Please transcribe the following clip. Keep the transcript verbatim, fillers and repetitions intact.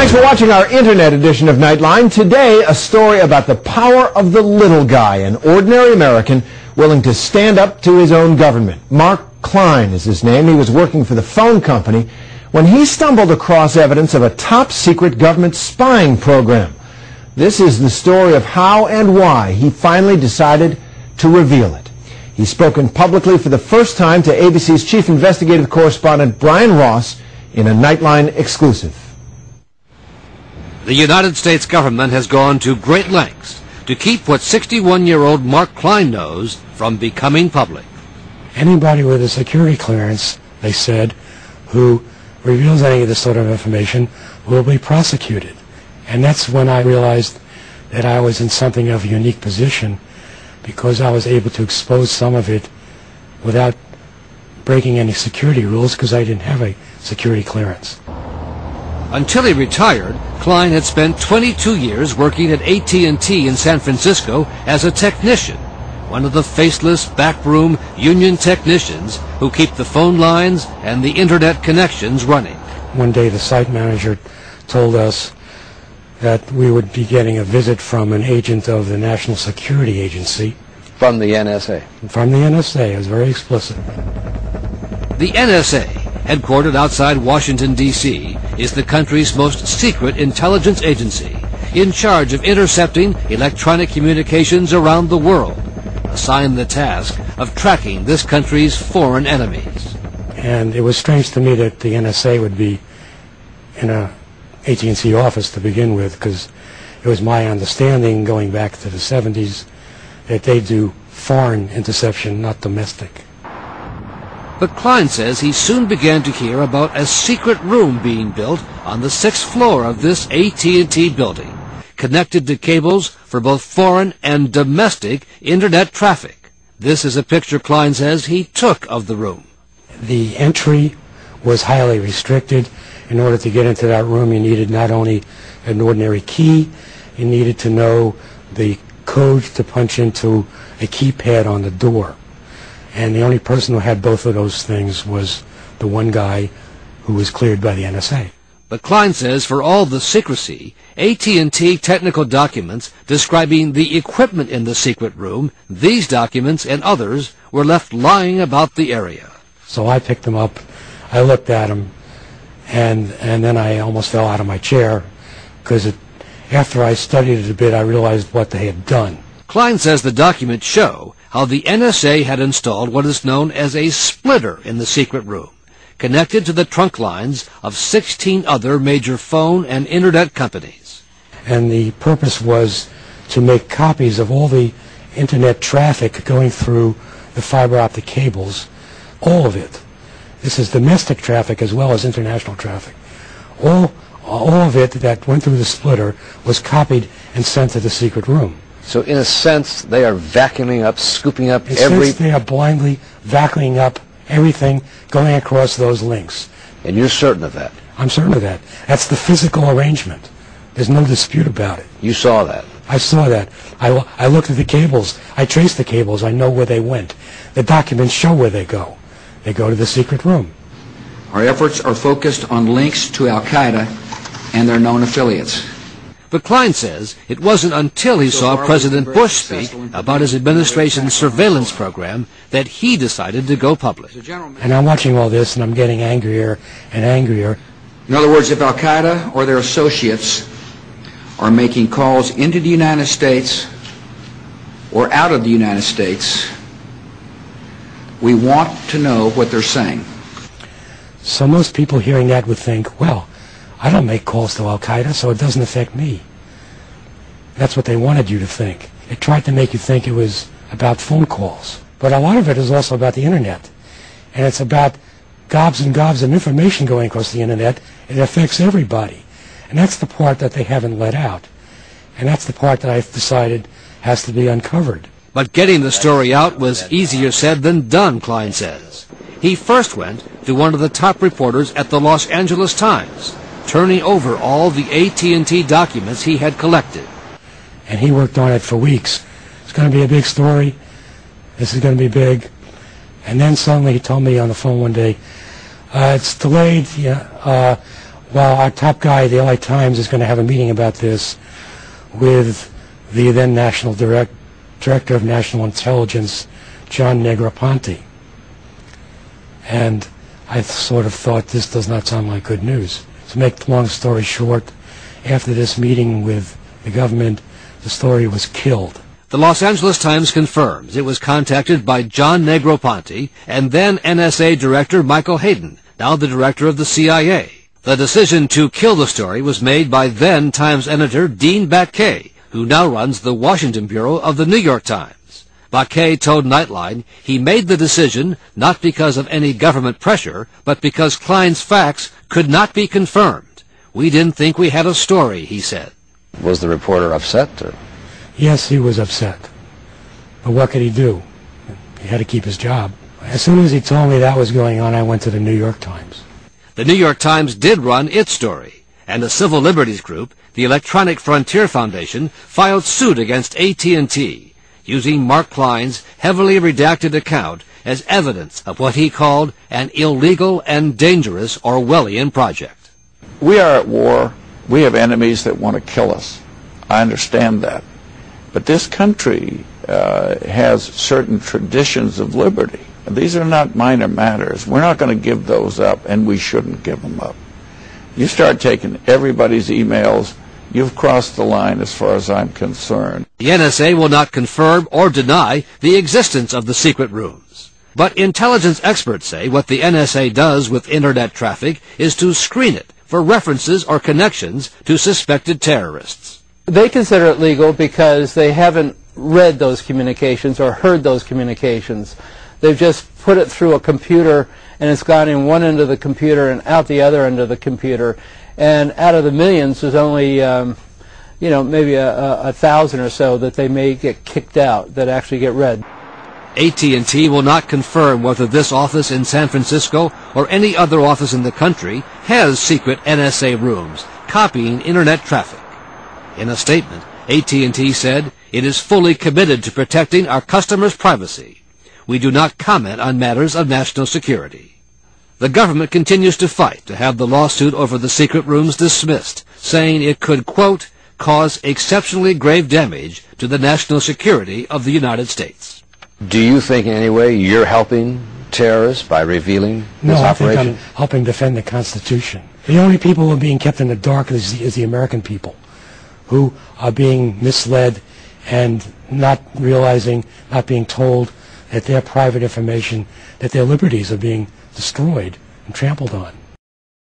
Thanks for watching our internet edition of Nightline. Today, a story about the power of the little guy, an ordinary American willing to stand up to his own government. Mark Klein is his name. He was working for the phone company when he stumbled across evidence of a top-secret government spying program. This is the story of how and why he finally decided to reveal it. He's spoken publicly for the first time to A B C's chief investigative correspondent Brian Ross in a Nightline exclusive. The United States government has gone to great lengths to keep what sixty-one-year-old Mark Klein knows from becoming public. Anybody with a security clearance, they said, who reveals any of this sort of information will be prosecuted. And that's when I realized that I was in something of a unique position, because I was able to expose some of it without breaking any security rules, because I didn't have a security clearance. Until he retired, Klein had spent twenty-two years working at A T and T in San Francisco as a technician, one of the faceless backroom union technicians who keep the phone lines and the internet connections running. One day the site manager told us that we would be getting a visit from an agent of the National Security Agency. From the N S A? From the N S A. It was very explicit. The N S A, headquartered outside Washington, D C, is the country's most secret intelligence agency, in charge of intercepting electronic communications around the world, assigned the task of tracking this country's foreign enemies. And it was strange to me that the N S A would be in a A T and T office to begin with, because it was my understanding, going back to the seventies, that they do foreign interception, not domestic. But Klein says he soon began to hear about a secret room being built on the sixth floor of this A T and T building, connected to cables for both foreign and domestic internet traffic. This is a picture Klein says he took of the room. The entry was highly restricted. In order to get into that room, you needed not only an ordinary key, you needed to know the code to punch into a keypad on the door. And the only person who had both of those things was the one guy who was cleared by the N S A. But Klein says for all the secrecy, A T and T technical documents describing the equipment in the secret room, these documents and others were left lying about the area. So I picked them up, I looked at them, and, and then I almost fell out of my chair, because after I studied it a bit, I realized what they had done. Klein says the documents show how the N S A had installed what is known as a splitter in the secret room, connected to the trunk lines of sixteen other major phone and internet companies. And the purpose was to make copies of all the internet traffic going through the fiber optic cables, all of it. This is domestic traffic as well as international traffic. All, all of it that went through the splitter was copied and sent to the secret room. So in a sense, they are vacuuming up, scooping up In every... sense, they are blindly vacuuming up everything going across those links. And you're certain of that? I'm certain of that. That's the physical arrangement. There's no dispute about it. You saw that? I saw that. I, I looked at the cables. I traced the cables. I know where they went. The documents show where they go. They go to the secret room. Our efforts are focused on links to Al-Qaeda and their known affiliates. But Klein says it wasn't until he saw President Bush speak about his administration's surveillance program that he decided to go public. And I'm watching all this, and I'm getting angrier and angrier. In other words, if Al-Qaeda or their associates are making calls into the United States or out of the United States, we want to know what they're saying. So most people hearing that would think, well, I don't make calls to Al-Qaeda, so it doesn't affect me. That's what they wanted you to think. They tried to make you think it was about phone calls. But a lot of it is also about the Internet. And it's about gobs and gobs of information going across the Internet. It affects everybody. And that's the part that they haven't let out. And that's the part that I've decided has to be uncovered. But getting the story out was easier said than done, Klein says. He first went to one of the top reporters at the Los Angeles Times, turning over all the A T and T documents he had collected. And he worked on it for weeks. It's going to be a big story. This is going to be big. And then suddenly he told me on the phone one day, uh, it's delayed. Yeah, uh, Well, our top guy, the L A Times, is going to have a meeting about this with the then National Direct, Director of National Intelligence, John Negroponte. And I sort of thought this does not sound like good news. To make the long story short, after this meeting with the government, the story was killed. The Los Angeles Times confirms it was contacted by John Negroponte and then N S A Director Michael Hayden, now the director of the C I A. The decision to kill the story was made by then Times editor Dean Baquet, who now runs the Washington bureau of the New York Times. Baquet told Nightline he made the decision not because of any government pressure, but because Klein's facts could not be confirmed. We didn't think we had a story, he said. Was the reporter upset? Or? Yes, he was upset. But what could he do? He had to keep his job. As soon as he told me that was going on, I went to the New York Times. The New York Times did run its story, and a civil liberties group, the Electronic Frontier Foundation, filed suit against A T and T, using Mark Klein's heavily redacted account as evidence of what he called an illegal and dangerous Orwellian project. We are at war. We have enemies that want to kill us. I understand that. But this country uh, has certain traditions of liberty. These are not minor matters. We're not going to give those up, and we shouldn't give them up. You start taking everybody's emails, you've crossed the line as far as I'm concerned. The N S A will not confirm or deny the existence of the secret rooms. But intelligence experts say what the N S A does with Internet traffic is to screen it for references or connections to suspected terrorists. They consider it legal because they haven't read those communications or heard those communications. They've just put it through a computer, and it's gone in one end of the computer and out the other end of the computer. And out of the millions, there's only, um, you know, maybe a, a, a thousand or so that they may get kicked out that actually get read. A T and T will not confirm whether this office in San Francisco or any other office in the country has secret N S A rooms copying Internet traffic. In a statement, A T and T said it is fully committed to protecting our customers' privacy. We do not comment on matters of national security. The government continues to fight to have the lawsuit over the secret rooms dismissed, saying it could, quote, cause exceptionally grave damage to the national security of the United States. Do you think in any way you're helping terrorists by revealing No, this I operation? think I'm helping defend the Constitution. The only people who are being kept in the dark is the, is the American people, who are being misled and not realizing, not being told that their private information, that their liberties are being destroyed and trampled on.